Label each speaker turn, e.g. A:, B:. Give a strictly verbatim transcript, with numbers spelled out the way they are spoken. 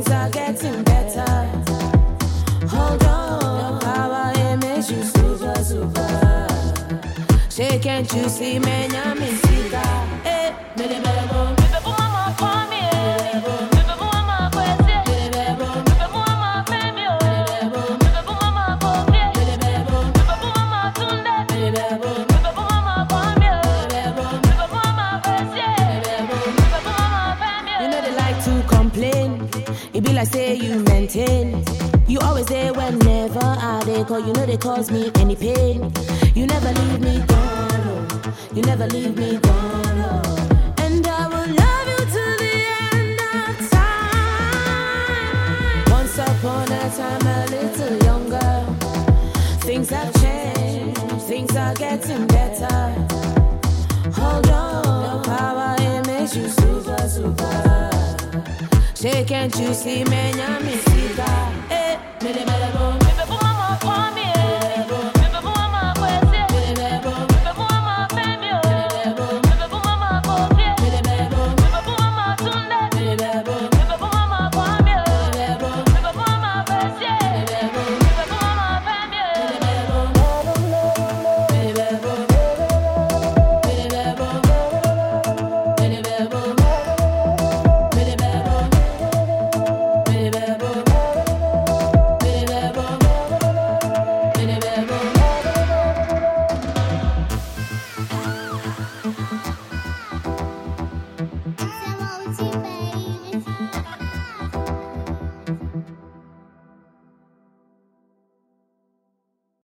A: things are getting better. Hold on, power it makes you super, super. Say, can't you see, man, I'm in Sika. Eh, me de bebo. It be like say you maintain. You always there whenever I they call. You know they cause me any pain. You never leave me down, oh. You never leave me down, oh. And I will love you till the end of time. Once upon a time a little younger. Things have changed, things are getting better. Hold on, power it makes you super, super. Say, can't you see, man, I'm in Sika. Eh, me de bebo.